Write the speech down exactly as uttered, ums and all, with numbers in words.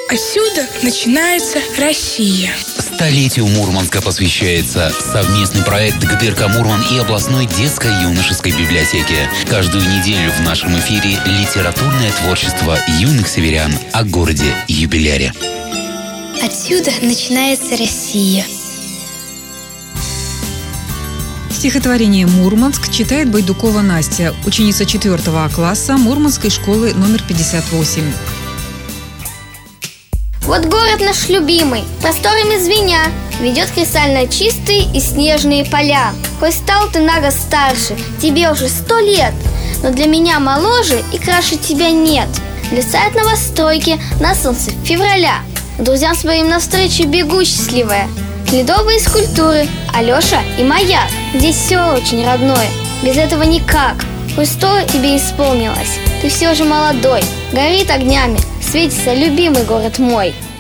Отсюда начинается Россия. Столетию Мурманска посвящается совместный проект ГДРК Мурман и областной детско-юношеской библиотеки. Каждую неделю в нашем эфире литературное творчество юных северян о городе-юбиляре. Отсюда начинается Россия. Стихотворение «Мурманск» читает Байдукова Настя, ученица четвертого класса Мурманской школы номер пятьдесят восемь. Вот город наш любимый, просторами звеня, ведет кристально чистые и снежные поля. Хоть стал ты на год старше, тебе уже сто лет, но для меня моложе и краше тебя нет. Листает новостройки на солнце февраля, к друзьям своим навстречу бегу счастливая. Ледовые скульптуры, Алеша и Маяк, здесь все очень родное, без этого никак. Хоть сто тебе исполнилось, ты все же молодой, горит огнями, светится любимый город мой.